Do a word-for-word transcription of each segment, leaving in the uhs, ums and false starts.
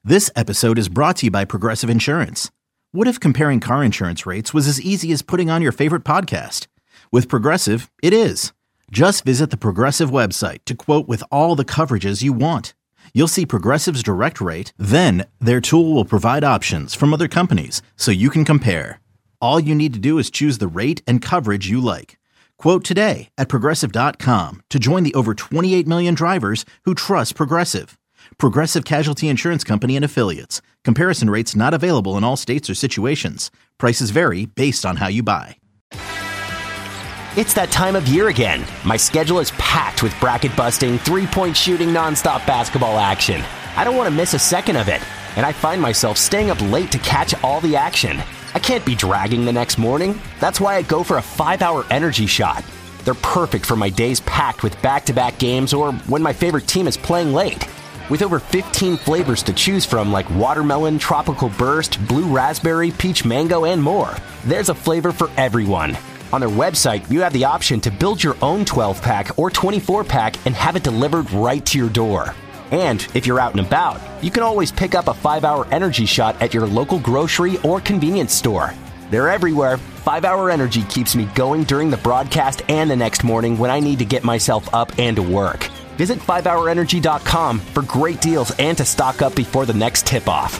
This episode is brought to you by Progressive Insurance. What if comparing car insurance rates was as easy as putting on your favorite podcast? With Progressive, it is. Just visit the Progressive website to quote with all the coverages you want. You'll see Progressive's direct rate, then their tool will provide options from other companies so you can compare. All you need to do is choose the rate and coverage you like. Quote today at progressive dot com to join the over twenty-eight million drivers who trust Progressive. Progressive Casualty Insurance Company and Affiliates. Comparison rates not available in all states or situations. Prices vary based on how you buy. It's that time of year again. My schedule is packed with bracket-busting, three-point shooting, nonstop basketball action. I don't want to miss a second of it, and I find myself staying up late to catch all the action. I can't be dragging the next morning. That's why I go for a five-hour energy shot. They're perfect for my days packed with back-to-back games or when my favorite team is playing late. With over fifteen flavors to choose from like watermelon, tropical burst, blue raspberry, peach mango, and more, there's a flavor for everyone. On their website, you have the option to build your own twelve-pack or twenty-four-pack and have it delivered right to your door. And if you're out and about, you can always pick up a five-hour energy shot at your local grocery or convenience store. They're everywhere. five-hour Energy keeps me going during the broadcast and the next morning when I need to get myself up and to work. Visit five hour energy dot com for great deals and to stock up before the next tip-off.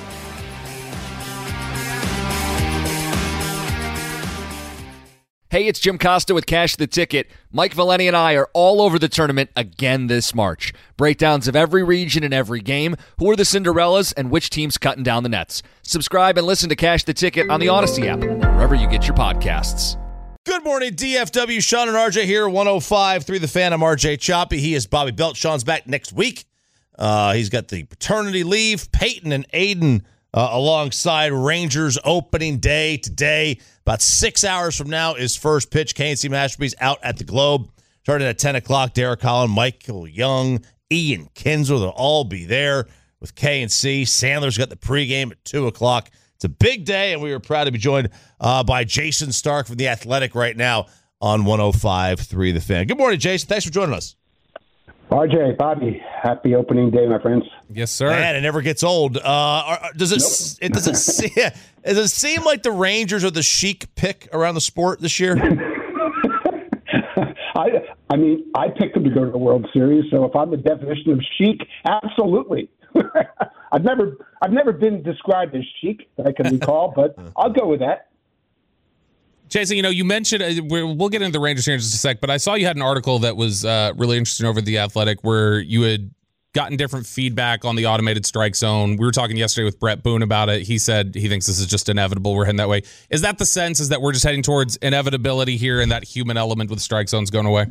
Hey, it's Jim Costa with Cash the Ticket. Mike Valeni and I are all over the tournament again this March. Breakdowns of every region and every game, who are the Cinderellas, and which team's cutting down the nets. Subscribe and listen to Cash the Ticket on the Odyssey app, wherever you get your podcasts. Good morning, D F W. Sean and R J here, one oh five point three The Fan. I'm R J Choppy. He is Bobby Belt. Sean's back next week. Uh, he's got the paternity leave. Peyton and Aiden uh, alongside Rangers opening day today. About six hours from now is first pitch. K and C Masterpiece out at the Globe. Starting at ten o'clock, Derek Holland, Michael Young, Ian Kinsler, they'll all be there with K and C. Sandler's got the pregame at two o'clock. It's a big day, and we are proud to be joined uh, by Jason Stark from The Athletic right now on one oh five point three The Fan. Good morning, Jason. Thanks for joining us. R J, Bobby, happy opening day, my friends. Yes, sir. Man, it never gets old. Uh, does it? Nope. It does it. See, does it seem like the Rangers are the chic pick around the sport this year? I, I mean, I picked them to go to the World Series, so if I'm the definition of chic, absolutely. I've never, I've never been described as chic that I can recall, but I'll go with that. Jason, you know, you mentioned, uh, we'll get into the Rangers here in just a sec, but I saw you had an article that was uh, really interesting over at The Athletic where you had gotten different feedback on the automated strike zone. We were talking yesterday with Brett Boone about it. He said he thinks this is just inevitable. We're heading that way. Is that the sense, is that we're just heading towards inevitability here and that human element with strike zones going away?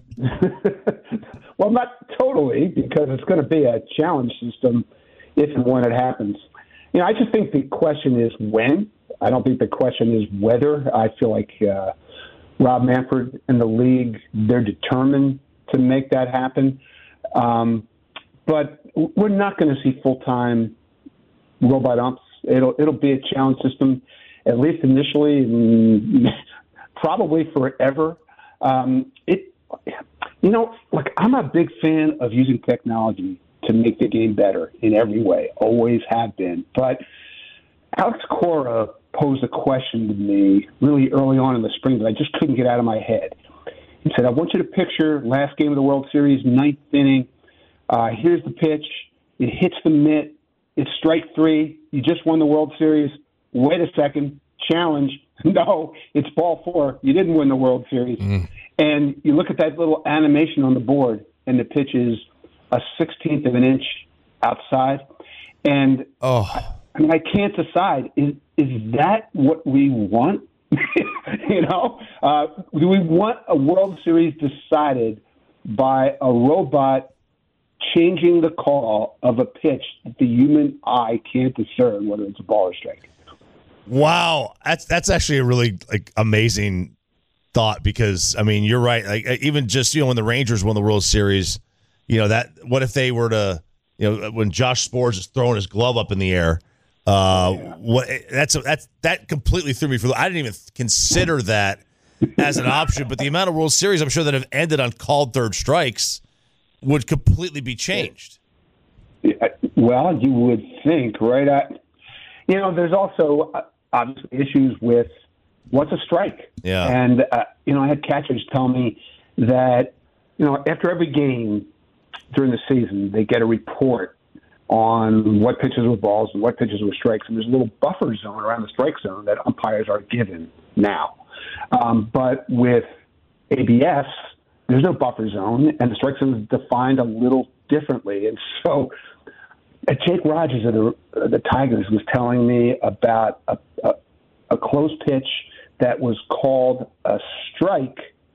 Well, not totally, because it's going to be a challenge system if and when it happens. You know, I just think the question is when. I don't think the question is whether. I feel like uh, Rob Manfred and the league, they're determined to make that happen. Um, but we're not going to see full-time robot umps. It'll it'll be a challenge system, at least initially, and probably forever. Um, it, you know, like I'm a big fan of using technology to make the game better in every way. Always have been. But Alex Cora posed a question to me really early on in the spring that I just couldn't get out of my head. He said, I want you to picture last game of the World Series, ninth inning. Uh, here's the pitch. It hits the mitt. It's strike three. You just won the World Series. Wait a second. Challenge. No, it's ball four. You didn't win the World Series. Mm. And you look at that little animation on the board, and the pitch is a sixteenth of an inch outside. And oh. I, I mean, I can't decide. Is, is that what we want? you know, uh, do we want a World Series decided by a robot changing the call of a pitch that the human eye can't discern whether it's a ball or strike? Wow, that's that's actually a really like amazing thought, because I mean, you're right. Like even just you know when the Rangers won the World Series, you know that what if they were to you know when Josh Sborz is throwing his glove up in the air. Uh, yeah. What that's that's that completely threw me for. I didn't even consider that as an option. But the amount of World Series I'm sure that have ended on called third strikes would completely be changed. Well, you would think, right? I, you know, there's also uh, obviously issues with what's a strike. Yeah. And, uh, you know, I had catchers tell me that, you know, after every game during the season, they get a report on what pitches were balls and what pitches were strikes. And there's a little buffer zone around the strike zone that umpires are given now. Um, but with A B S, there's no buffer zone, and the strike zone is defined a little differently. And so uh, Jake Rogers of the, uh, the Tigers was telling me about a, a, a close pitch that was called a strike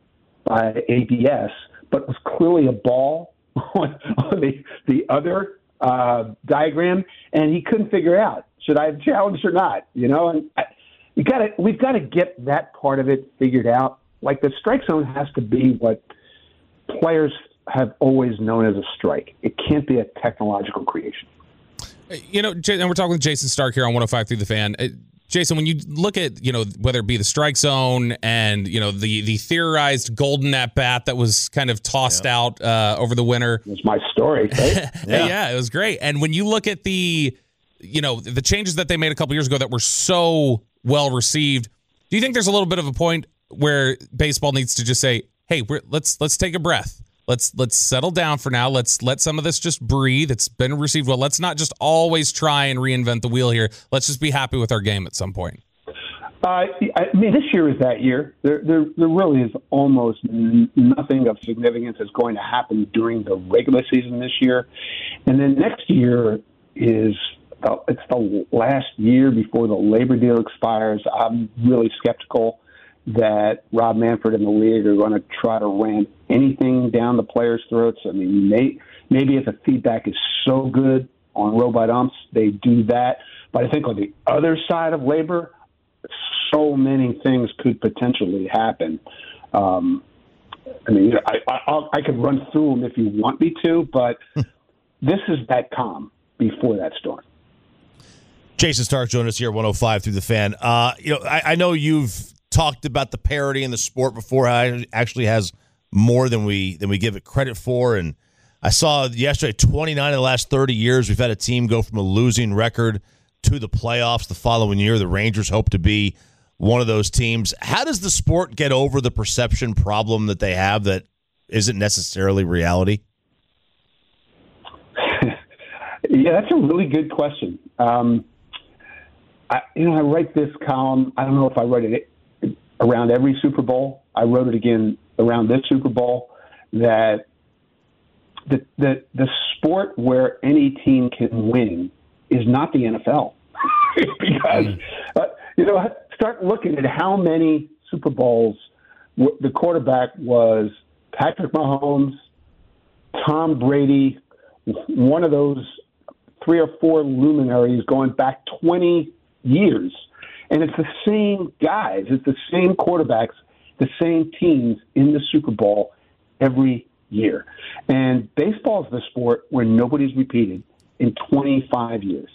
by A B S, but was clearly a ball on, on the, the other uh, diagram, and he couldn't figure out, should I have challenged or not? You know, and I, you got to we've got to get that part of it figured out. Like, the strike zone has to be what players have always known as a strike. It can't be a technological creation. You know, and we're talking with Jason Stark here on one oh five through the Fan. Jason, when you look at, you know, whether it be the strike zone and, you know, the the theorized golden at bat that was kind of tossed yeah. out uh, over the winter. It's my story, right? yeah. yeah, it was great. And when you look at the, you know, the changes that they made a couple years ago that were so well received, do you think there's a little bit of a point where baseball needs to just say, hey, we're, let's let's take a breath. Let's let's settle down for now. Let's let some of this just breathe. It's been received well. Let's not just always try and reinvent the wheel here. Let's just be happy with our game at some point. Uh, I mean, this year is that year. There, there, there really is almost n- nothing of significance that's going to happen during the regular season this year, and then next year is the, it's the last year before the labor deal expires. I'm really skeptical that Rob Manfred and the league are going to try to ram anything down the players' throats. I mean, may, maybe if the feedback is so good on robot umps, they do that. But I think on the other side of labor, so many things could potentially happen. Um, I mean, I, I, I could run through them if you want me to, but this is that calm before that storm. Jason Stark joined us here at one oh five through the Fan. Uh, you know, I, I know you've talked about the parity in the sport before. How it actually has more than we than we give it credit for. And I saw yesterday, twenty-nine of the last thirty years, we've had a team go from a losing record to the playoffs the following year. The Rangers hope to be one of those teams. How does the sport get over the perception problem that they have that isn't necessarily reality? Yeah, that's a really good question. Um, I, you know, I write this column. I don't know if I write it around every Super Bowl. I wrote it again around this Super Bowl, that the the the sport where any team can win is not the N F L. Because, uh, you know, start looking at how many Super Bowls w- the quarterback was Patrick Mahomes, Tom Brady, one of those three or four luminaries going back twenty years. And it's the same guys, it's the same quarterbacks, the same teams in the Super Bowl every year. And baseball is the sport where nobody's repeated in twenty-five years.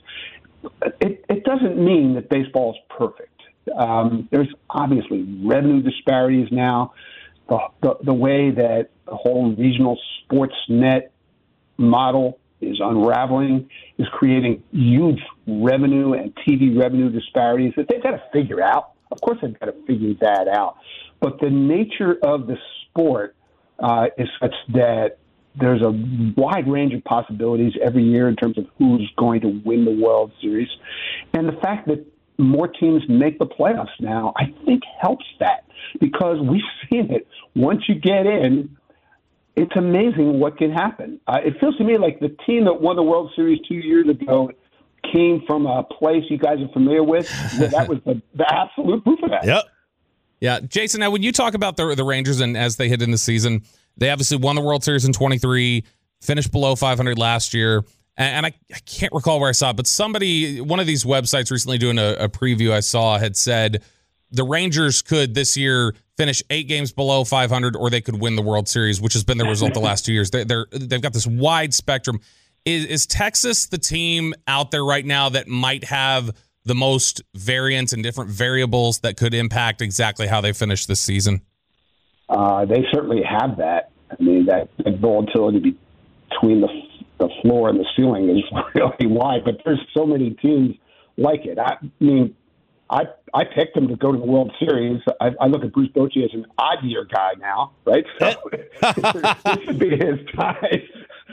It, it doesn't mean that baseball is perfect. Um, there's obviously revenue disparities now. The, the, the way that the whole regional sports net model is unraveling, is creating huge revenue and T V revenue disparities that they've got to figure out. Of course, they've got to figure that out. But the nature of the sport uh, is such that there's a wide range of possibilities every year in terms of who's going to win the World Series. And the fact that more teams make the playoffs now, I think helps that, because we've seen it. Once you get in, it's amazing what can happen. Uh, it feels to me like the team that won the World Series two years ago came from a place you guys are familiar with. That was the, the absolute proof of that. Yep. Yeah, Jason, now when you talk about the the Rangers and as they hit in the season, they obviously won the World Series in twenty-three, finished below five hundred last year. And I, I can't recall where I saw it, but somebody, one of these websites recently doing a, a preview I saw had said the Rangers could this year finish eight games below five hundred, or they could win the World Series, which has been the result the last two years. They, they're, they've got this wide spectrum. Is, is Texas the team out there right now that might have the most variance and different variables that could impact exactly how they finish this season? Uh, they certainly have that. I mean, that, that volatility between the the floor and the ceiling is really wide, but there's so many teams like it. I mean, I I picked him to go to the World Series. I, I look at Bruce Bochy as an odd year guy now, right? So this should be his time.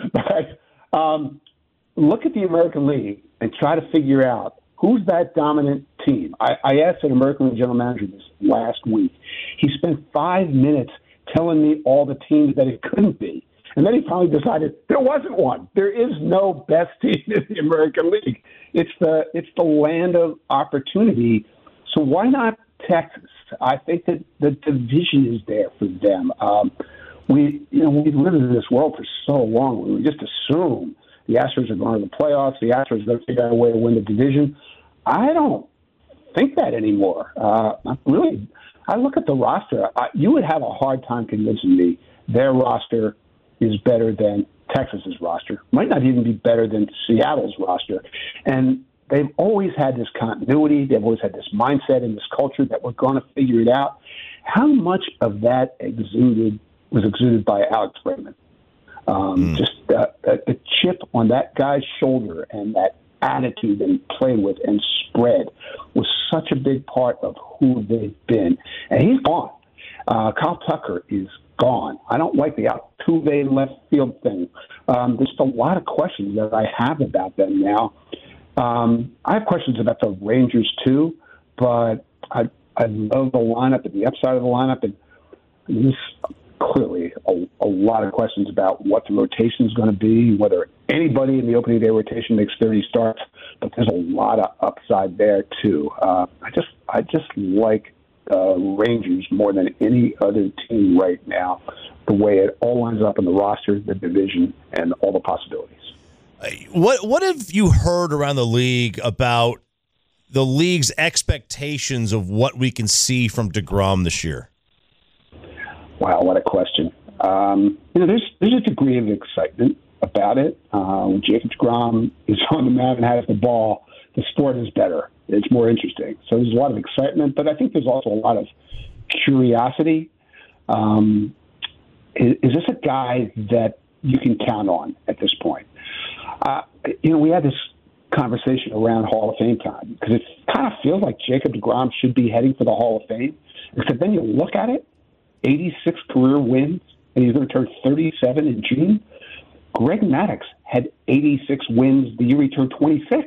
But um, look at the American League and try to figure out who's that dominant team. I, I asked an American League general manager this last week. He spent five minutes telling me all the teams that it couldn't be. And then he finally decided there wasn't one. There is no best team in the American League. It's the it's the land of opportunity. So why not Texas? I think that the division is there for them. Um, we you know we've lived in this world for so long. We just assume the Astros are going to the playoffs. The Astros are going to figure out a way to win the division. I don't think that anymore. Uh, I really, I look at the roster. I, you would have a hard time convincing me their roster is better than Texas's roster. Might not even be better than Seattle's roster. And they've always had this continuity. They've always had this mindset and this culture that we're going to figure it out. How much of that exuded was exuded by Alex Bregman? Um, mm. Just uh, the chip on that guy's shoulder and that attitude that he played with and spread was such a big part of who they've been. And he's gone. Uh, Kyle Tucker is gone. I don't like the Altuve left field thing. Um, there's a lot of questions that I have about them now. Um, I have questions about the Rangers too, but I I love the lineup and the upside of the lineup, and there's clearly a, a lot of questions about what the rotation is going to be, whether anybody in the opening day rotation makes thirty starts, but there's a lot of upside there too. Uh, I just I just like Uh, Rangers more than any other team right now, the way it all lines up in the roster, the division, and all the possibilities. What what have you heard around the league about the league's expectations of what we can see from DeGrom this year? Wow, what a question. Um, you know, there's there's a degree of excitement about it. Uh, when Jacob DeGrom is on the mound and has the ball, the sport is better. It's more interesting. So there's a lot of excitement, but I think there's also a lot of curiosity. Um, is, is this a guy that you can count on at this point? Uh, you know, we had this conversation around Hall of Fame time because it kind of feels like Jacob DeGrom should be heading for the Hall of Fame. Except then you look at it, eighty-six career wins, and he's going to turn thirty-seven in June. Greg Maddux had eighty-six wins the year he turned twenty-six.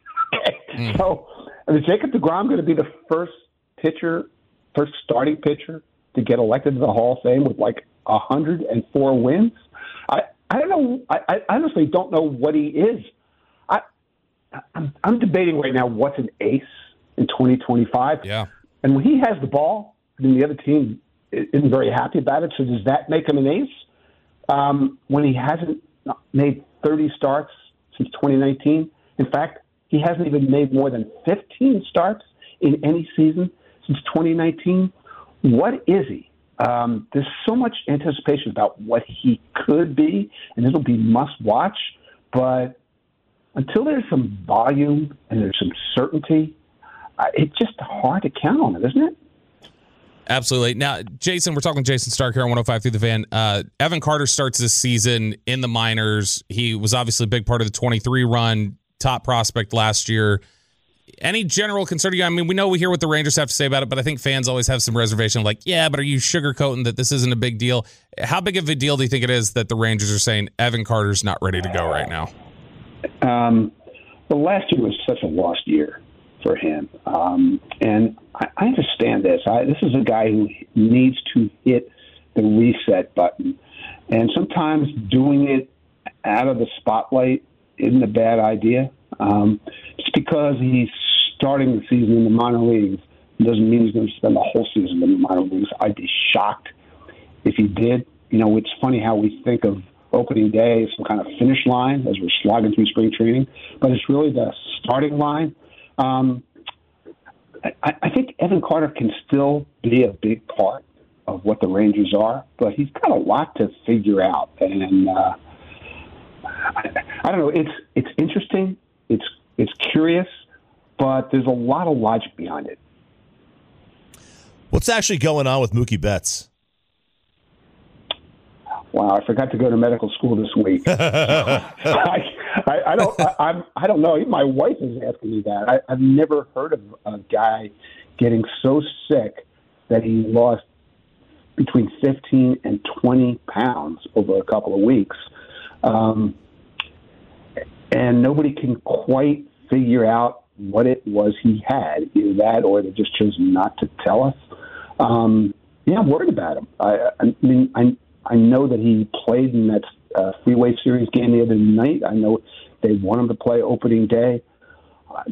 Mm. So, is Jacob DeGrom going to be the first pitcher, first starting pitcher to get elected to the Hall of Fame with like one hundred four wins? I, I don't know. I, I honestly don't know what he is. I, I'm, I'm debating right now what's an ace in twenty twenty-five. Yeah. And when he has the ball, then the other team isn't very happy about it. So does that make him an ace? Um, when he hasn't made thirty starts since twenty nineteen, in fact, he hasn't even made more than fifteen starts in any season since twenty nineteen. What is he? Um, there's so much anticipation about what he could be, and it'll be must-watch. But until there's some volume and there's some certainty, uh, it's just hard to count on it, isn't it? Absolutely. Now, Jason, we're talking with Jason Stark here on one oh five through the Fan. Uh, Evan Carter starts this season in the minors. He was obviously a big part of the twenty-three run, top prospect last year. Any general concern? I mean, we know we hear what the Rangers have to say about it, but I think fans always have some reservation of like, yeah, but are you sugarcoating that this isn't a big deal? How big of a deal do you think it is that the Rangers are saying Evan Carter's not ready to go right now? Um, well, last year was such a lost year for him. Um, and I, I understand this. I, this is a guy who needs to hit the reset button. And sometimes doing it out of the spotlight isn't a bad idea. Um, just because he's starting the season in the minor leagues doesn't mean he's going to spend the whole season in the minor leagues. I'd be shocked if he did. You know, it's funny how we think of opening day as some kind of finish line as we're slogging through spring training, but it's really the starting line. Um, I, I think Evan Carter can still be a big part of what the Rangers are, but he's got a lot to figure out. And uh, I, I don't know. It's it's interesting. It's it's curious, but there's a lot of logic behind it. What's actually going on with Mookie Betts? wow, I forgot to go to medical school this week. I, I, I don't. I, I'm. I don't know. My wife is asking me that. I, I've never heard of a guy getting so sick that he lost between fifteen and twenty pounds over a couple of weeks, um, and nobody can quite figure out what it was he had. Either that, or they just chose not to tell us. Um, yeah, I'm worried about him. I, I mean, I. I know that he played in that uh, Freeway Series game the other night. I know they want him to play opening day. Uh,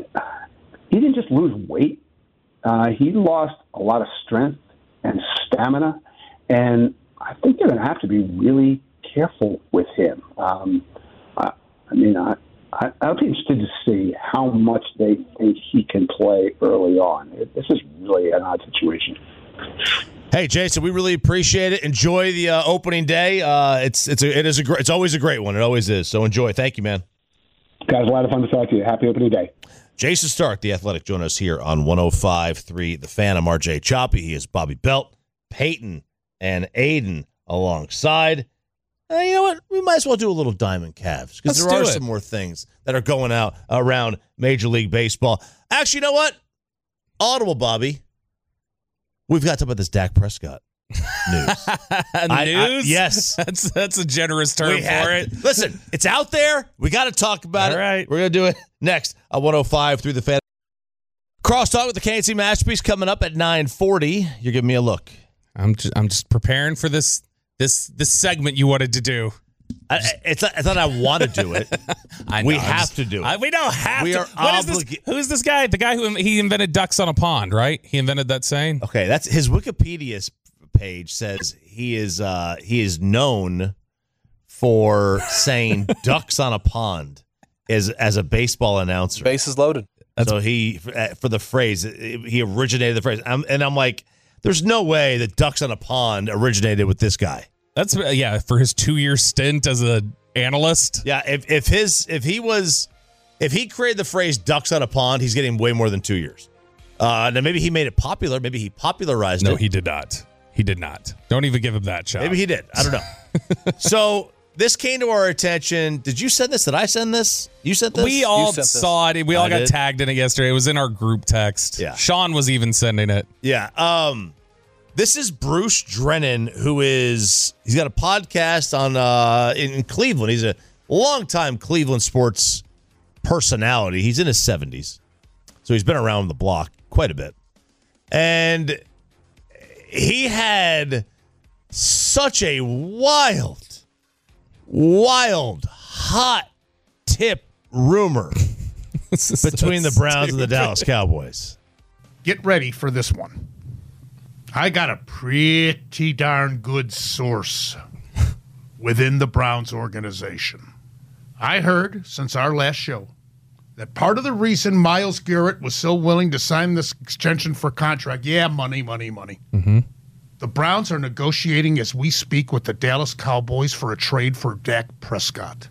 he didn't just lose weight. Uh, he lost a lot of strength and stamina, and I think they're going to have to be really careful with him. Um, I, I mean, I, I, I'll be interested to see how much they think he can play early on. It, this is really an odd situation. Hey, Jason, we really appreciate it. Enjoy the uh, opening day. Uh, it's it's a, it is a gr- it's always a great one. It always is. So enjoy. Thank you, man. Guys, a lot of fun to talk to you. Happy opening day. Jason Stark, The Athletic, join us here on one oh five point three The Fan. I'm R J Choppy. He is Bobby Belt, Peyton, and Aiden alongside. Uh, you know what? We might as well do a little Diamond Cavs because there are it. some more things that are going out around Major League Baseball. Actually, you know what? Audible, Bobby. We've got to talk about this Dak Prescott news. news? I, I, yes. That's that's a generous term we for have, it. Listen, it's out there. We got to talk about All it. right. We're going to do it next on one oh five through the Fan. Crosstalk with the K and C Masterpiece coming up at nine forty. You're giving me a look. I'm just, I'm just preparing for this this this segment you wanted to do. I, it's not, it's not I want to do it. I know, we I'm have just, to do it. I, we don't have we to. Are what is oblig- this? Who's this guy? The guy who he invented ducks on a pond, right? He invented that saying. Okay, that's his Wikipedia page says he is uh, he is known for saying ducks on a pond as as a baseball announcer. Bases loaded. That's, so he for the phrase he originated the phrase, I'm, and I'm like, there's no way that ducks on a pond originated with this guy. That's yeah for his two year stint as a analyst. Yeah, if if his if he was if he created the phrase ducks on a pond, he's getting way more than two years. Uh, now maybe he made it popular. Maybe he popularized no, it. No, he did not. He did not. Don't even give him that shot. Maybe he did. I don't know. So this came to our attention. Did you send this? Did I send this? You sent this? We all saw it. We all I got did. tagged in it yesterday. It was in our group text. Yeah. Sean was even sending it. Yeah. Um, this is Bruce Drennan, who is he's got a podcast on uh, in, in Cleveland. He's a longtime Cleveland sports personality. He's in his seventies, so he's been around the block quite a bit, and he had such a wild, wild, hot tip rumor between the Browns and the Dallas Cowboys. Get ready for this one. I got a pretty darn good source within the Browns organization. I heard since our last show that part of the reason Myles Garrett was so willing to sign this extension for contract, yeah, money, money, money. Mm-hmm. The Browns are negotiating as we speak with the Dallas Cowboys for a trade for Dak Prescott.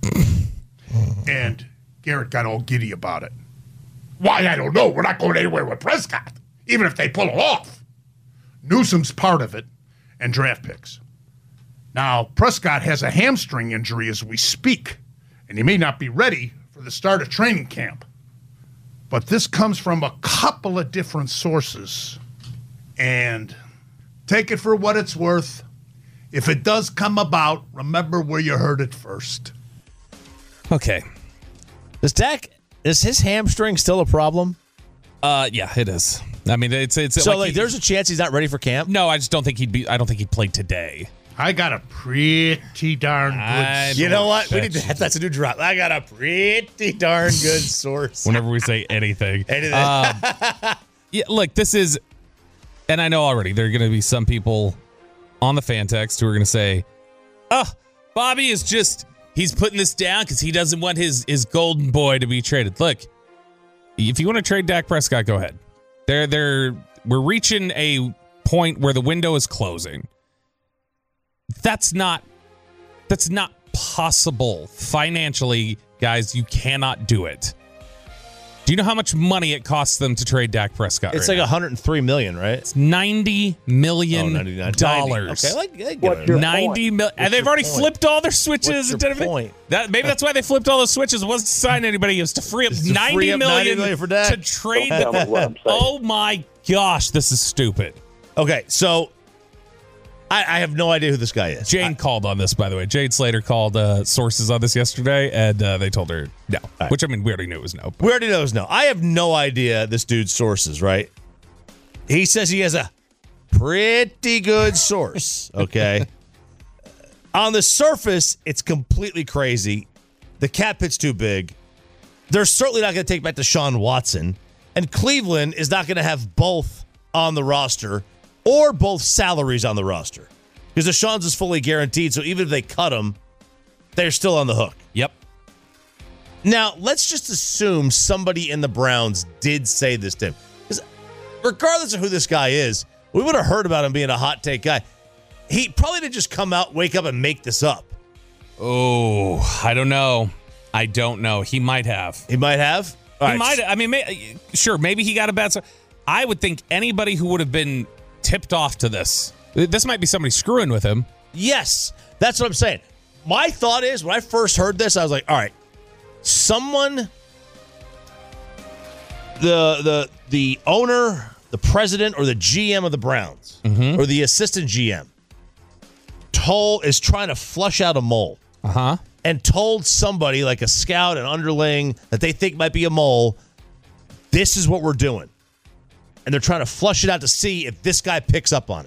And Garrett got all giddy about it. Why, I don't know. We're not going anywhere with Prescott, even if they pull it off. Newsom's part of it, and draft picks. Now, Prescott has a hamstring injury as we speak, and he may not be ready for the start of training camp. But this comes from a couple of different sources, and take it for what it's worth. If it does come about, remember where you heard it first. Okay. Does Dak, is his hamstring still a problem? Uh, yeah, it is. I mean, it's it's so like, like he, there's a chance he's not ready for camp. No, I just don't think he'd be. I don't think he'd play today. I got a pretty darn good I source. You know what? We need to, that's a new drop. I got a pretty darn good source. Whenever we say anything. anything. Um, yeah, look, this is, and I know already there are going to be some people on the fan text who are going to say, oh, Bobby is just, he's putting this down because he doesn't want his, his golden boy to be traded. Look, if you want to trade Dak Prescott, go ahead. They're, they're, we're reaching a point where the window is closing. That's not that's not possible financially, guys. You cannot do it. Do you know how much money it costs them to trade Dak Prescott? It's right like one hundred three million dollars, right? It's ninety million Oh, ninety-nine. dollars. Okay, like, like What's your ninety million, and they've your already point? flipped all their switches What's and your everything. point? That maybe that's why they flipped all those switches. It wasn't to sign anybody; it was to free up It's to ninety free up million ninety million for Dak. to trade. Don't tell me what I'm saying. Oh my gosh, this is stupid. Okay, so I, I have no idea who this guy is. Jane I, called on this, by the way. Jade Slater called uh, sources on this yesterday, and uh, they told her no. right. Which, I mean, we already knew it was no. we already know it's no. I have no idea this dude's sources, right? He says he has a pretty good source, okay? On the surface, it's completely crazy. The cap hit's too big. They're certainly not going to take back Deshaun Watson. And Cleveland is not going to have both on the roster or both salaries on the roster. Because Deshaun's is fully guaranteed, so even if they cut him, they're still on the hook. Yep. Now, let's just assume somebody in the Browns did say this to him. Because regardless of who this guy is, we would have heard about him being a hot take guy. He probably didn't just come out, wake up, and make this up. Oh, I don't know. I don't know. He might have. He might have. All He right. might. I mean, may, sure, maybe he got a bad. I would think anybody who would have been tipped off to this, this might be somebody screwing with him. Yes, that's what I'm saying. My thought is, when I first heard this, I was like, all right, someone, the the the owner, the president, or the G M of the Browns, Mm-hmm. or the assistant G M, told is trying to flush out a mole. Uh huh. And told somebody like a scout, an underling that they think might be a mole, this is what we're doing. And they're trying to flush it out to see if this guy picks up on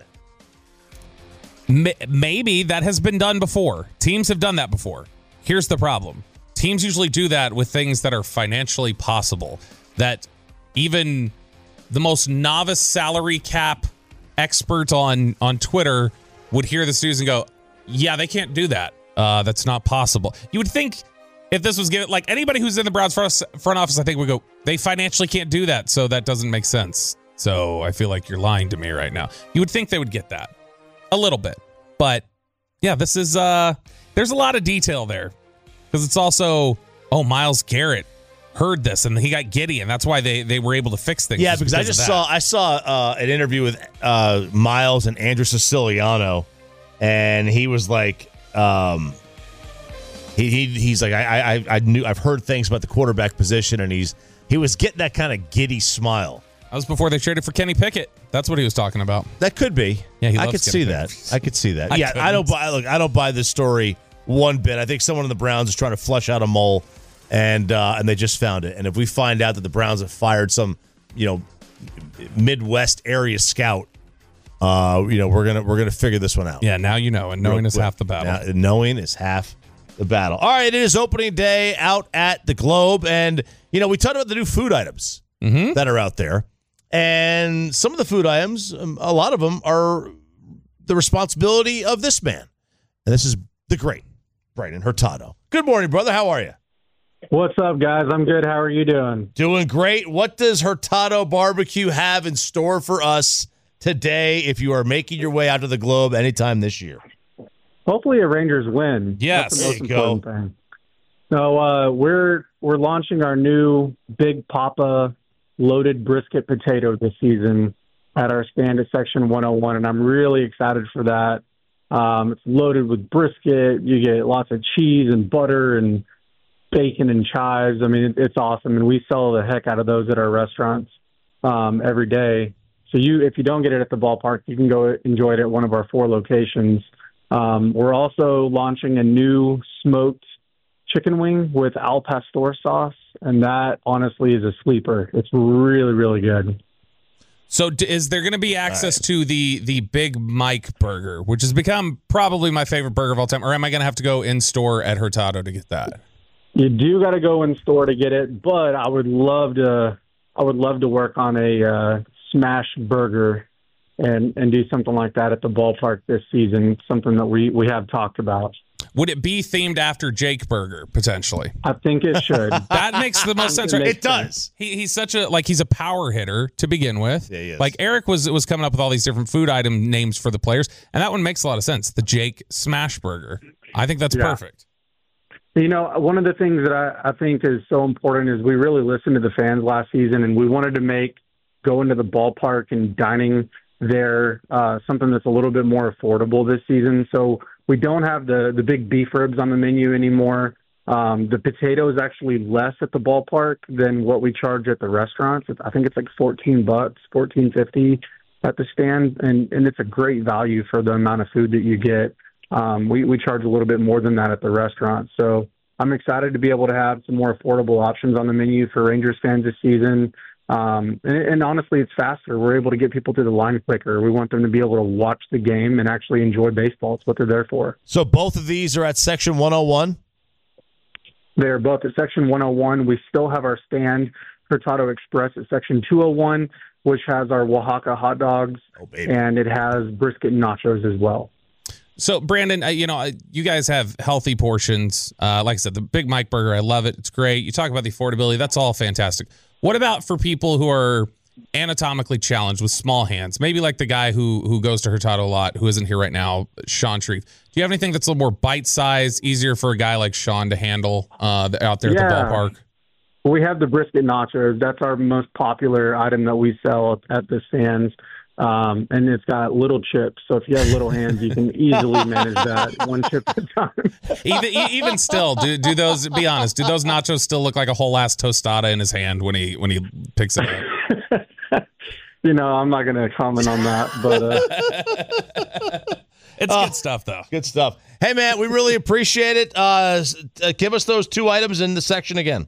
it. Maybe that has been done before. Teams have done that before. Here's the problem. Teams usually do that with things that are financially possible, that even the most novice salary cap expert on, on Twitter would hear this news and go, yeah, they can't do that. Uh, that's not possible. You would think if this was given, like anybody who's in the Browns front, front office, I think would go, they financially can't do that, so that doesn't make sense. So I feel like you're lying to me right now. You would think they would get that a little bit, but yeah, this is uh, there's a lot of detail there because it's also oh Myles Garrett heard this and he got giddy and that's why they they were able to fix things. Yeah, because I just saw I saw uh, an interview with uh, Myles and Andrew Siciliano, and he was like. Um, he, he he's like I I I knew I've heard things about the quarterback position, and he's he was getting that kind of giddy smile. That was before they traded for Kenny Pickett. That's what he was talking about. That could be. Yeah, he I loves could Kenny see Pickett. that. I could see that. I yeah, I don't couldn't. buy. Look, I don't buy this story one bit. I think someone in the Browns is trying to flush out a mole, and uh, and they just found it. And if we find out that the Browns have fired some, you know, Midwest area scout. Uh, you know, we're gonna we're gonna figure this one out. Yeah, now you know, and knowing Real is quick. half the battle. Now, knowing is half the battle. All right, it is opening day out at the Globe, and you know we talked about the new food items Mm-hmm. that are out there, and some of the food items, um, a lot of them are the responsibility of this man, and this is the great Brandon Hurtado. Good morning, brother. How are you? What's up, guys? I'm good. How are you doing? Doing great. What does Hurtado Barbecue have in store for us today if you are making your way out to the Globe anytime this year? Hopefully, a Rangers win. Yes. That's the most There you go. important thing. So uh, we're we're launching our new Big Papa loaded brisket potato this season at our stand at Section one oh one, and I'm really excited for that. Um, it's loaded with brisket. You get lots of cheese and butter and bacon and chives. I mean, it, it's awesome, and we sell the heck out of those at our restaurants um, every day. So you, if you don't get it at the ballpark, you can go enjoy it at one of our four locations. Um, we're also launching a new smoked chicken wing with al pastor sauce, and that honestly is a sleeper. It's really, really good. So d- is there going to be access to the the Big Mike burger, which has become probably my favorite burger of all time, or am I going to have to go in store at Hurtado to get that? You do got to go in store to get it, but I would love to. I would love to work on a uh, smash burger and and do something like that at the ballpark this season. Something that we we have talked about. Would it be themed after Jake Burger potentially? I think it should. That makes the most sense, right? It does. He, he's such a like he's a power hitter to begin with. Yeah, he is. Like Eric was was coming up with all these different food item names for the players, and that one makes a lot of sense. The Jake Smash Burger. I think that's Yeah. perfect. You know, one of the things that I, I think is so important is we really listened to the fans last season, and we wanted to make going to the ballpark and dining there uh, something that's a little bit more affordable this season. So we don't have the, the big beef ribs on the menu anymore. Um, the potato is actually less at the ballpark than what we charge at the restaurants. It's, I think it's like fourteen bucks, fourteen fifty at the stand, and, and it's a great value for the amount of food that you get. Um, we, we charge a little bit more than that at the restaurant. So I'm excited to be able to have some more affordable options on the menu for Rangers fans this season. Um, and, and honestly, it's faster. We're able to get people to the line quicker. We want them to be able to watch the game and actually enjoy baseball. It's what they're there for. So both of these are at Section one oh one? They're both at Section one oh one. We still have our stand, Hurtado Express, at Section two oh one, which has our Oaxaca hot dogs, oh, and it has brisket and nachos as well. So, Brandon, uh, you know, uh, you guys have healthy portions. Uh, like I said, the Big Mike Burger, I love it. It's great. You talk about the affordability. That's all fantastic. What about for people who are anatomically challenged with small hands? Maybe like the guy who who goes to Hurtado a lot, who isn't here right now, Sean Shreve. Do you have anything that's a little more bite-sized, easier for a guy like Sean to handle uh, out there yeah. at the ballpark? We have the brisket nachos. That's our most popular item that we sell at the stands. Um, and it's got little chips, so if you have little hands, you can easily manage that one chip at a time. even even still, do do those? Be honest, do those nachos still look like a whole ass tostada in his hand when he when he picks it up? You know, I'm not going to comment on that, but uh... it's oh, good stuff, though. Good stuff. Hey, man, we really appreciate it. Uh, uh, give us those two items in the section again.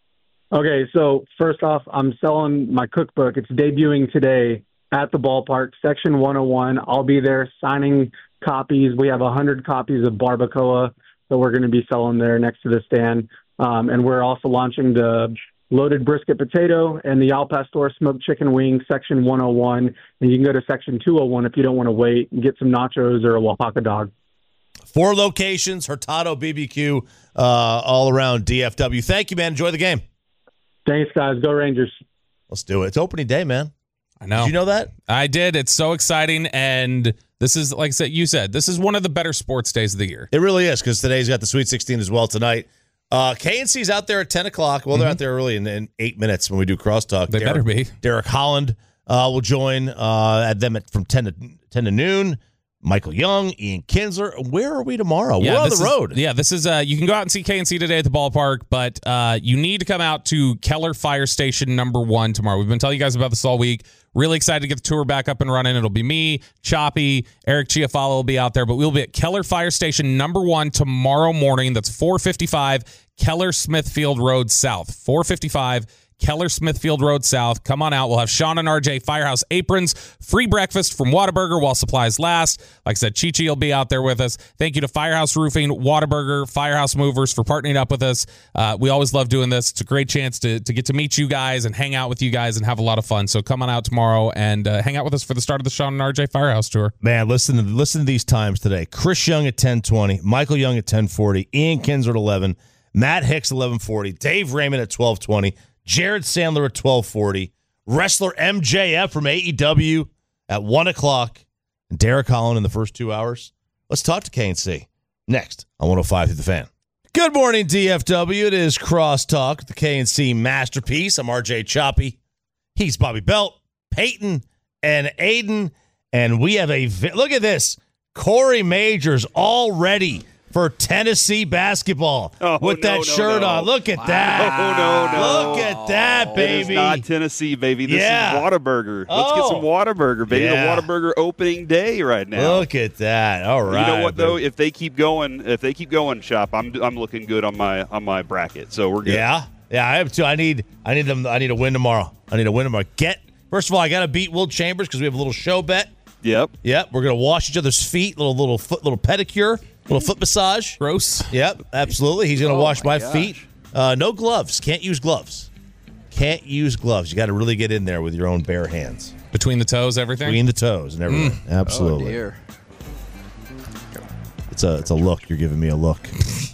Okay, so first off, I'm selling my cookbook. It's debuting today at the ballpark, Section one oh one. I'll be there signing copies. We have one hundred copies of Barbacoa that we're going to be selling there next to the stand. Um, and we're also launching the loaded brisket potato and the Al Pastor smoked chicken wing, Section one oh one. And you can go to Section two oh one if you don't want to wait and get some nachos or a Oaxaca dog. Four locations, Hurtado B B Q, uh, all around D F W. Thank you, man. Enjoy the game. Thanks, guys. Go Rangers. Let's do it. It's opening day, man. I know. Did you know that? I did. It's so exciting. And this is, like I said, you said, this is one of the better sports days of the year. It really is, because today's got the Sweet sixteen as well tonight. Uh, K N C's out there at ten o'clock. Well, they're Mm-hmm. out there early in, in eight minutes when we do crosstalk. They Derek, better be. Derek Holland uh, will join uh, at them at, from ten to ten to noon. Michael Young, Ian Kinsler. Where are we tomorrow? Yeah, We're on this the is- road. yeah, this is, uh, you can go out and see K N C today at the ballpark, but uh, you need to come out to Keller Fire Station number one tomorrow. We've been telling you guys about this all week. Really excited to get the tour back up and running. It'll be me, Choppy, Eric Chiafalo will be out there, but we'll be at Keller Fire Station number one tomorrow morning. That's four fifty-five Keller Smithfield Road South. four fifty-five Keller Smithfield Road South. Come on out. We'll have Sean and R J Firehouse aprons, free breakfast from Whataburger while supplies last. Like I said, Chi-Chi will be out there with us. Thank you to Firehouse Roofing, Whataburger, Firehouse Movers for partnering up with us. Uh, we always love doing this. It's a great chance to, to get to meet you guys and hang out with you guys and have a lot of fun. So come on out tomorrow and uh, hang out with us for the start of the Sean and R J Firehouse Tour. Man, listen to listen to these times today. Chris Young at ten twenty, Michael Young at ten forty, Ian Kinsler at eleven, Matt Hicks at eleven forty, Dave Raymond at twelve twenty, Jared Sandler at twelve forty, wrestler M J F from A E W at one o'clock, and Derek Holland in the first two hours. Let's talk to K N C next on one oh five through the Fan. Good morning, D F W. It is Crosstalk, the K N C masterpiece. I'm R J Choppy. He's Bobby Belt, Peyton, and Aiden. And we have a vi- look at this. Corey Majors all ready for Tennessee basketball oh, with no, that no, shirt no. on. Look at Wow. that. Oh, no, no. Look at that, baby. It is not Tennessee, baby. This Yeah. is Whataburger. Let's Oh. get some Whataburger, baby. Yeah. The Whataburger opening day right now. Look at that. All right. You know what though? baby. If they keep going, if they keep going, Shop, I'm I'm looking good on my on my bracket. So we're good. Yeah. Yeah, I have too. I need I need them I need a win tomorrow. I need a win tomorrow. Get First of all, I got to beat Will Chambers because we have a little show bet. Yep. Yep, we're going to wash each other's feet, little little foot little pedicure, little foot massage. Gross. Yep, absolutely. He's going to Oh, wash my, my gosh. feet. Uh, no gloves. Can't use gloves. Can't use gloves. You got to really get in there with your own bare hands. Between the toes, everything? Between the toes and everything. Absolutely. Oh, dear. It's a it's a look. You're giving me a look.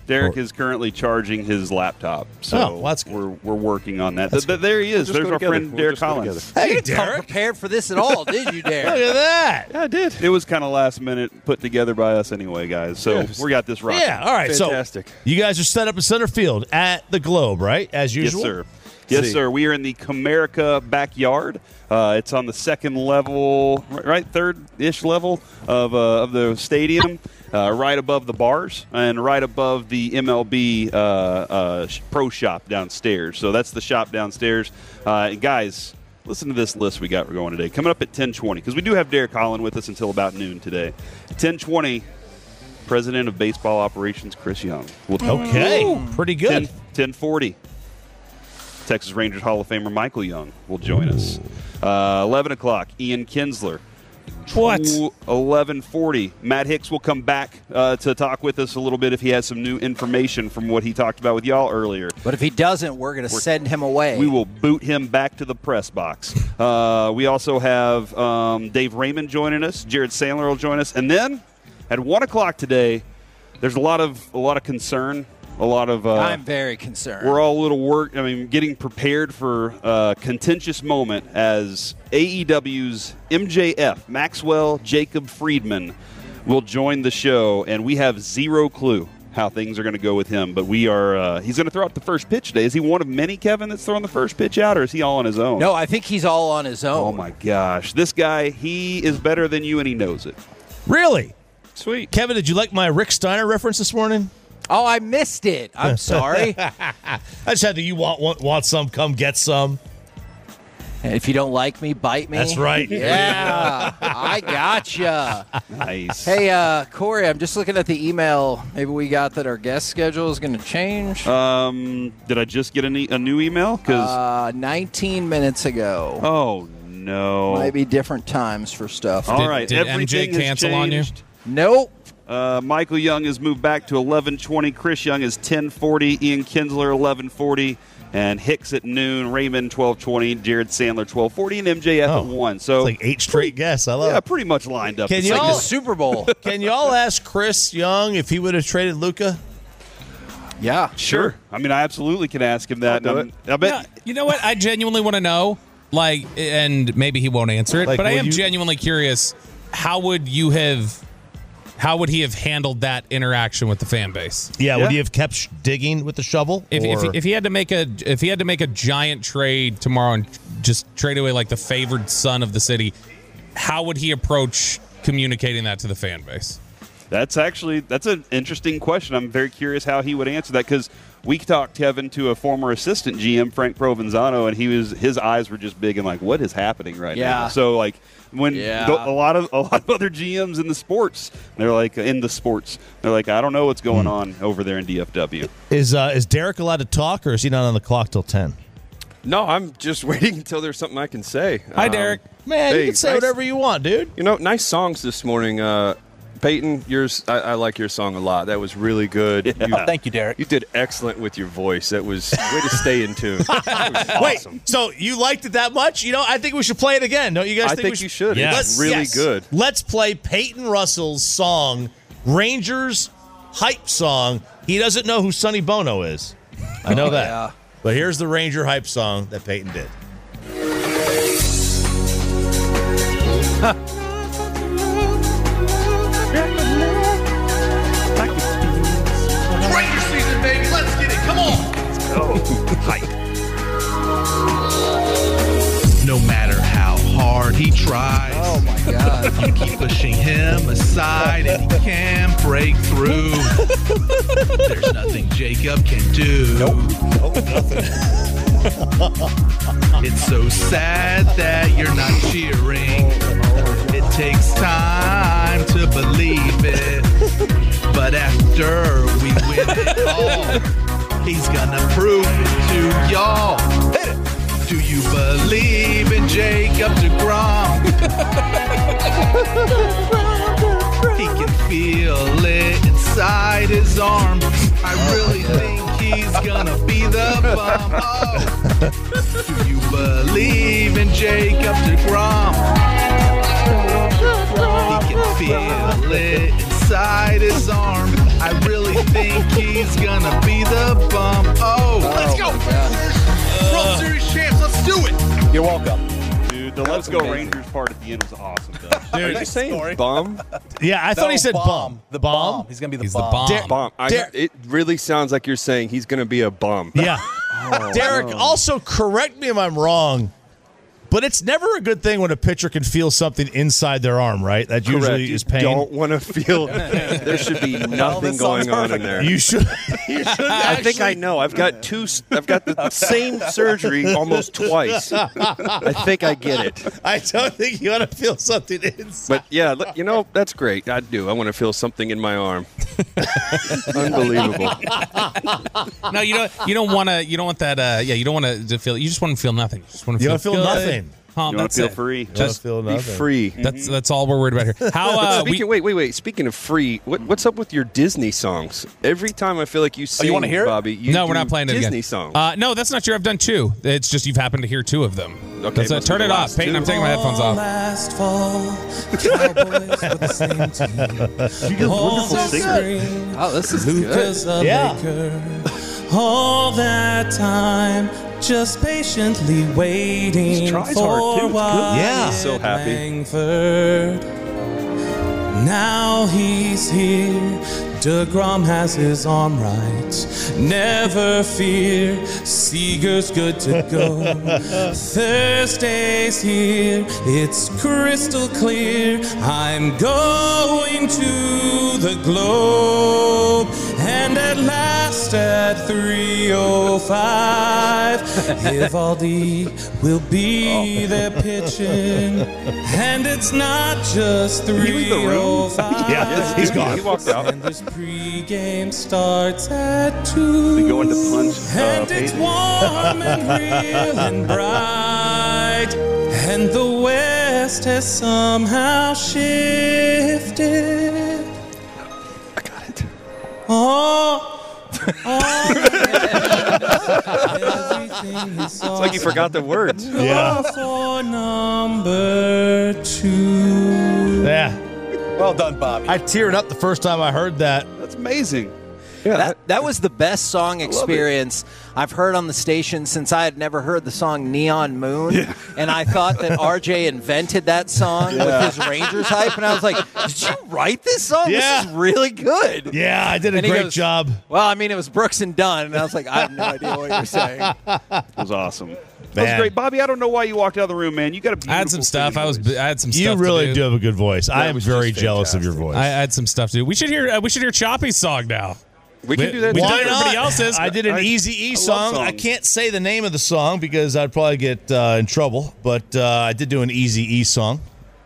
Derek is currently charging his laptop, so Oh, well, that's good. we're we're working on that. Th- th- there he is. We'll just There's go our together. friend We'll Derek just go Collins. together. Hey, You didn't come Derek. prepared for this at all, did you, Derek? Look at that. Yeah, I did. It was kind of last minute put together by us anyway, guys. So Yes. we got this right. Yeah, all right. Fantastic. So you guys are set up in center field at the Globe, right? As Yes, usual? sir. Yes, See. sir. We are in the Comerica backyard. Uh, it's on the second level, right, third-ish level of uh, of the stadium, uh, right above the bars and right above the M L B uh, uh, sh- pro shop downstairs. So that's the shop downstairs. Uh, and guys, listen to this list we got going today. Coming up at ten twenty, because we do have Derek Holland with us until about noon today. ten twenty, President of Baseball Operations Chris Young. We'll Okay, pretty good. ten forty. Texas Rangers Hall of Famer Michael Young will join us. Uh, eleven o'clock, Ian Kinsler. What? eleven forty. Matt Hicks will come back uh, to talk with us a little bit if he has some new information from what he talked about with y'all earlier. But if he doesn't, we're going to send him away. We will boot him back to the press box. Uh, we also have um, Dave Raymond joining us. Jared Sandler will join us. And then at one o'clock today, there's a lot of a lot of concern. A lot of. Uh, I'm very concerned. We're all a little work. I mean, getting prepared for a contentious moment as A E W's M J F Maxwell Jacob Friedman will join the show, and we have zero clue how things are going to go with him. But we are. Uh, he's going to throw out the first pitch today. Is he one of many, Kevin, that's throwing the first pitch out, or is he all on his own? No, I think he's all on his own. Oh my gosh, this guy, he is better than you, and he knows it. Really? Sweet. Kevin, did you like my Rick Steiner reference this morning? Oh, I missed it. I'm sorry. I just had to, you want, want want some, come get some. And if you don't like me, bite me. That's right. Yeah, I gotcha. Nice. Hey, uh, Corey, I'm just looking at the email. Maybe we got that our guest schedule is going to change. Um, did I just get a, ne- a new email? Because Uh, nineteen minutes ago. oh no, Might be different times for stuff. All Did- right, did M J everything has cancel on you? changed. Nope. Uh, Michael Young has moved back to eleven twenty. Chris Young is ten forty. Ian Kinsler eleven forty. And Hicks at noon. Raymond twelve twenty. Jared Sandler twelve forty. And M J F Oh, at one. So, It's like eight straight guests. I love yeah, it. pretty much lined up. Can It's y'all- like The this- Super Bowl. Can y'all ask Chris Young if he would have traded Luka? Yeah. Sure. I mean, I absolutely can ask him that. I'll do Um, I bet. Yeah, you know what? I genuinely want to know, like, and maybe he won't answer it, Like, but I will am you- genuinely curious. How would you have? How would he have handled that interaction with the fan base? Yeah, Yeah. would he have kept sh- digging with the shovel? If, if, or- he- if he had to make a if he had to make a giant trade tomorrow and just trade away like the favored son of the city, how would he approach communicating that to the fan base? That's actually that's an interesting question. I'm very curious how he would answer that because we talked, Kevin, to a former assistant G M, Frank Provenzano, and he was his eyes were just big and like, what is happening right Yeah. now? So like when Yeah. the- a lot of a lot of other G Ms in the sports, they're like in the sports, they're like, I don't know what's going on over there in D F W. is uh, is Derek allowed to talk, or is he not on the clock till ten? No, I'm just waiting until there's something I can say. Hi, Um, Derek. Man, you Hey, can say nice- whatever you want, dude. You know, nice songs this morning. Uh, Peyton, yours, I, I like your song a lot. That was really good. You, Thank you, Derek. you did excellent with your voice. That was way to stay in tune. That was Wait, awesome. so you liked it that much? You know, I think we should play it again. Don't you guys I think, think we you should. Yes. It's really Yes. good. Let's play Peyton Russell's song, Rangers hype song. He doesn't know who Sonny Bono is. I know Oh, that. yeah. But here's the Ranger hype song that Peyton did. Ranger season, baby. Let's get it. Come on. No matter how hard he tries, Oh, my God. you keep pushing him aside and he can't break through. There's nothing Jacob can do. Nope, nothing. It's so sad that you're not cheering. It takes time to believe it. But after we win it all, he's gonna prove it to y'all. Do you believe in Jacob deGrom? He can feel it inside his arm. I really think he's gonna be the bum. Oh. Do you believe in Jacob deGrom? He can feel it inside his arm. I really think think he's gonna be the bum. Oh, oh let's go. World Series champs, let's do it. You're welcome. Dude, the Let's Go Rangers part at the end was awesome, though. Dude, are you saying bum? Yeah, I thought no, he said bomb. bum. The bomb? bomb. He's going to be the He's bomb. the bomb. Dar- Bomb. I, Dar- it really sounds like you're saying he's going to be a bum. Yeah. Oh, Derek, no. also correct me if I'm wrong, but it's never a good thing when a pitcher can feel something inside their arm, right? That Correct. usually You is pain. don't want to feel. There should be nothing going on in there. You should. You should I think I actually- know. I've got two. I've got the same surgery almost twice. I think I get it. I don't think you want to feel something inside. But yeah, look, you know that's great. I do. I want to feel something in my arm. Unbelievable. No, you don't. You don't want to. You don't want that. Uh, yeah, you don't want to feel. You just want to feel nothing. You just want to You feel. don't feel good. nothing. Huh, You want that's to feel it. free. You wanna Just feel Be nothing. free. That's that's all we're worried about here. How? Uh, we, Speaking, wait, wait, wait. Speaking of free, what, what's up with your Disney songs? Every time I feel like you sing, wanna hear it? Bobby. You no, we're do not playing it Disney again. songs. Uh, no, that's not true. I've done two. It's just you've happened to hear two of them. Okay, That's it. must Turn be it the off, last Peyton. two. I'm taking my headphones off. Last fall, Cowboys were the same team. You get wonderful singer. Oh, this is Lucas good. a Yeah. Laker. All that time, just patiently waiting He tries for hard, too. It's good. Wyatt Yeah. So happy. Langford. Now he's here. DeGrom has his arm right. Never fear. Seager's good to go. Thursday's here. It's crystal clear. I'm going to the Globe. And at last at three oh five, Evaldi will be there pitching. And it's not just three oh five. Yeah, he's gone. He walked out. And this pregame starts at two. We go into punch. Uh, And it's Peyton. warm and real and bright. And the West has somehow shifted. I got it. Oh, oh. Everything is It's like you forgot the words. Yeah. for number two. Yeah. Well done, Bobby. I teared up the first time I heard that. That's amazing. Yeah, That, that was the best song experience I've heard on the station since I had never heard the song Neon Moon. And I thought that R J invented that song with his Rangers hype. And I was like, did you write this song? Yeah. This is really good. Yeah, I did a And he great goes, job. Well, I mean, it was Brooks and Dunn. And I was like, I have no idea what you're saying. It was awesome. That Man. was great. Bobby, I don't know why you walked out of the room, man. You got a beautiful I had some stuff. I was. voice. I had some You stuff. really to do do. have a good voice. I That am was very just jealous of your fantastic. voice. I had some stuff to do. We should hear. Uh, we should hear Choppy's song now. We can do that. We too. did Why everybody not? else's. I did an I- Easy E I love song. I songs. can't say the name of the song because I'd probably get uh, in trouble, but uh, I did do an Easy E song.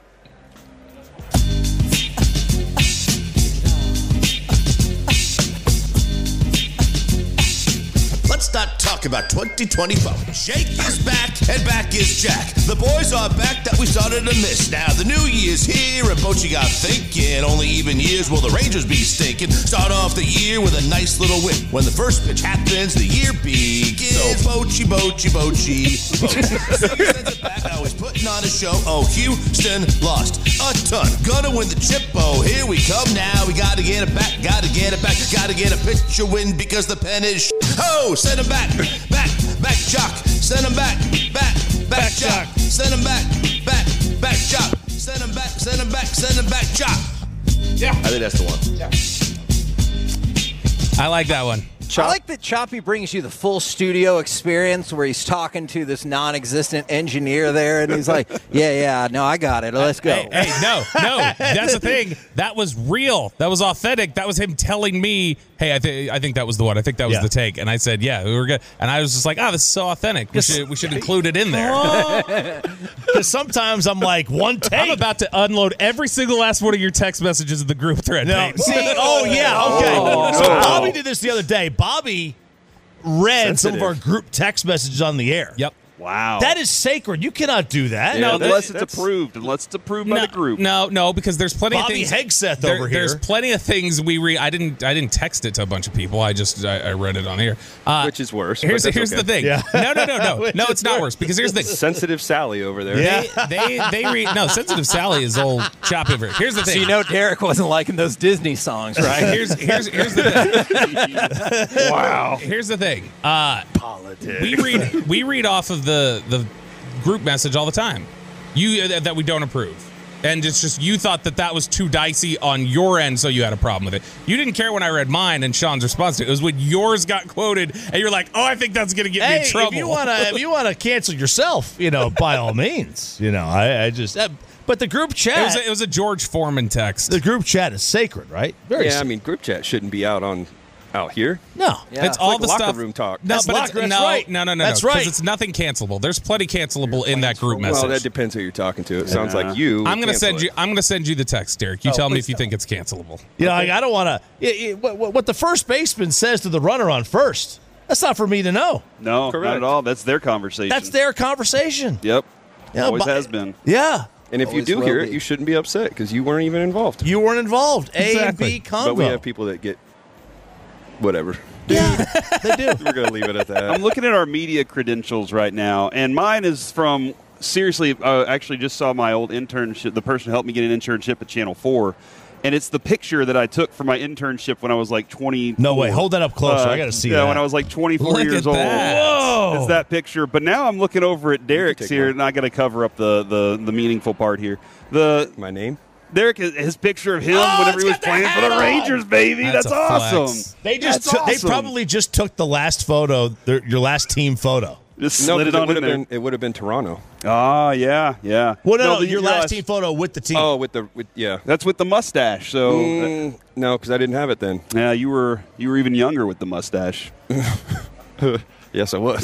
Let's not talk about twenty twenty-four. Jake is back, and back is Jack. The boys are back that we started to miss. Now the new year's here, and Bochy got thinking. Only even years will the Rangers be stinking. Start off the year with a nice little win. When the first pitch happens, the year begins. Bochy, Bochy, Bochy. Bochy. Sends it back, always putting on a show. Oh, Houston lost a ton. Gonna win the chip. Oh, here we come now. We gotta get it back, gotta get it back, gotta get a pitcher win because the pen is sh- Oh, send him back, back, back, Jock. Send him back, back, back, Jock. Send him back, back, back, Jock. Send him back, send him back, send him back, Jock. Yeah. I think that's the one. Yeah. I like that one. I like that Choppy brings you the full studio experience where he's talking to this non-existent engineer there, and he's like, yeah, yeah, no, I got it. Let's go. Hey, hey, no, no. That's the thing. That was real. That was authentic. That was him telling me, hey, I, th- I think that was the one. I think that was Yeah. the take. And I said, yeah, we were good. And I was just like, oh, this is so authentic. We should, we should include it in there. Because sometimes I'm like, one take. I'm about to unload every single last one of your text messages in the group thread. No, Peyton. see, oh yeah, okay. Oh, so no. Bobby did this the other day. Bobby read some of Sensitive. our group text messages on the air. Yep. Wow. That is sacred. You cannot do that. Yeah, No, unless that- it's approved. Unless it's approved no, by the group. No, no, because there's plenty Bobby of things. Hegseth there- over here. There's plenty of things we read. I didn't. I didn't text it to a bunch of people. I just. I, I read it on here. Uh, Which is worse. but Here's that's here's okay. the thing. Yeah. No, no, no, no, Which no. is It's not worse. worse because here's the. Sensitive Sally over there. They, they they read no sensitive Sally is old choppy over here. Here's the thing. So you know Derek wasn't liking those Disney songs, right? Here's here's here's the thing. Wow. Here's the thing. Uh, Politics. we read we read off of the the group message all the time. You uh, that we don't approve. And it's just you thought that that was too dicey on your end, so you had a problem with it. You didn't care when I read mine and Sean's response to it. It was when yours got quoted, and you're like, "Oh, I think that's going to get me Hey, in trouble." if you want to, if you want to cancel yourself, you know, by all means, you know, I, I just. Uh, but the group chat, it was, a, it was a George Foreman text. the group chat is sacred, right? Very. Yeah, I sacred. mean, group chat shouldn't be out on out here. No, Yeah. It's all like the locker stuff. room talk. No, That's but locker- it's, that's no, right. no, no, no, That's no, right. Because it's nothing cancelable. There's plenty cancelable in that group message. Well, that depends who you're talking to. It sounds Yeah. like you. I'm gonna cancel send it. you. I'm gonna send you the text, Derek. You Oh, tell me please if you think it's cancelable. you know, like, I don't want to. Yeah, yeah, what, what the first baseman says to the runner on first, that's not for me to know. No, Correct. not at all. That's their conversation. That's their conversation. Yep. Yeah, Always but- has been. Yeah, And if you Always do will hear be. it, you shouldn't be upset because you weren't even involved. you weren't involved. A Exactly. and B convo. But we have people that get whatever. Yeah, they do. We're gonna leave it at that. I'm looking at our media credentials right now, and mine is from seriously. Uh, actually, just saw my old internship. The person who helped me get an internship at Channel Four, and it's the picture that I took for my internship when I was like twenty. No way. Hold that up closer. Uh, I got to see yeah, that. when I was like twenty-four Look years at old. that. Whoa. It's that picture. But now I'm looking over at Derek's take here, mine. and I got to cover up the, the the meaningful part here. The My name? Derek, his picture of him Oh, whenever it's he was got the playing for hat the on. Rangers, baby. That's That's, a flex. awesome. They just That's took, awesome. they probably just took the last photo, their, your last team photo. just No, slid 'cause it it on would in have there. been it would have been Toronto. Ah, yeah, yeah. Well, no, no, the- your last team photo with the team. Oh, with the with yeah. That's with the mustache. So Mm, no, because I didn't have it then. yeah, you were you were even younger with the mustache. Yes, I was.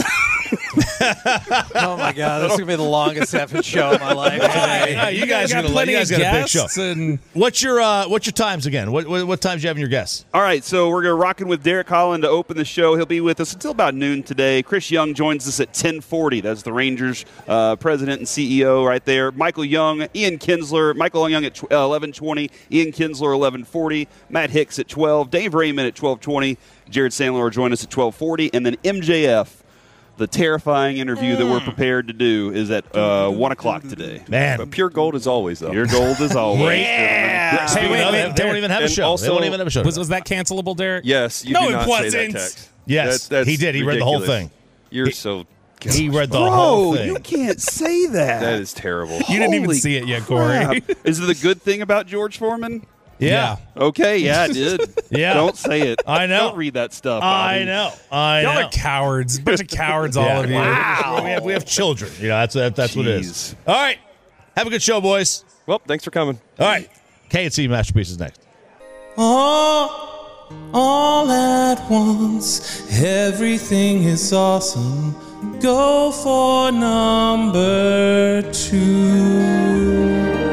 Oh my God, this is gonna be the longest effing show of my life today. Yeah, you guys got are gonna plenty you guys of got a big show. guests and What's your uh, what's your times again? What, what what times you having your guests? All right, so we're gonna rocking with Derek Holland to open the show. He'll be with us until about noon today. Chris Young joins us at ten forty. That's the Rangers uh, president and C E O right there. Michael Young, Ian Kinsler, Michael Young at eleven twenty, Ian Kinsler eleven forty, Matt Hicks at twelve, Dave Raymond at twelve twenty, Jared Sandler will join us at twelve forty, and then M J F. The terrifying interview that we're prepared to do is at uh, one o'clock today. Man, But pure gold as always, though. Your gold is always. yeah. Speaking wait, of, wait, they won't even have a and show. also- they won't even have a show. was was that cancelable, Derek? Yes, you No, do it not say wasn't. that text. Yes, That- that's he did. He read the whole ridiculous. thing. You're so. He read the Bro, whole thing. you can't say that. That is terrible. You didn't even Holy see it yet, Corey. crap. Is it a good thing about George Foreman? yeah. Okay, yeah, I did. Yeah. Don't say it. I know. Don't read that stuff. I Bobby. know. I Y'all know. are cowards. Bunch of cowards, all Yeah. of you. Wow. We have we have children. You know, that's that, that's what it is. Jeez. All right. Have a good show, boys. Well, thanks for coming. All right. K and C Masterpieces next. All, all at once, everything is awesome. Go for number two.